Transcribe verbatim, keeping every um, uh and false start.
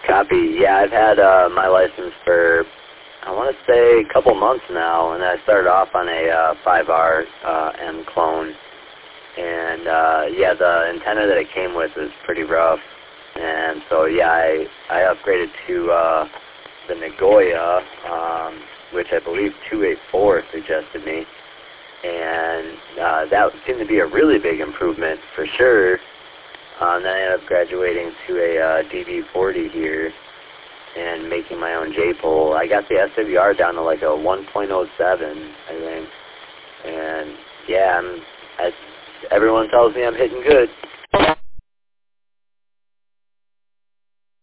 Copy. Yeah, I've had uh, my license for, I want to say, a couple months now, and I started off on a uh, five R uh, M clone. And, uh, yeah, the antenna that it came with was pretty rough. And so, yeah, I, I upgraded to uh, the Nagoya, um, which I believe two eighty-four suggested me. And uh, that seemed to be a really big improvement for sure. Um, then I ended up graduating to a uh, D B forty here and making my own J-pole. I got the S W R down to like a one point oh seven, I think. And yeah, I'm, I, everyone tells me I'm hitting good.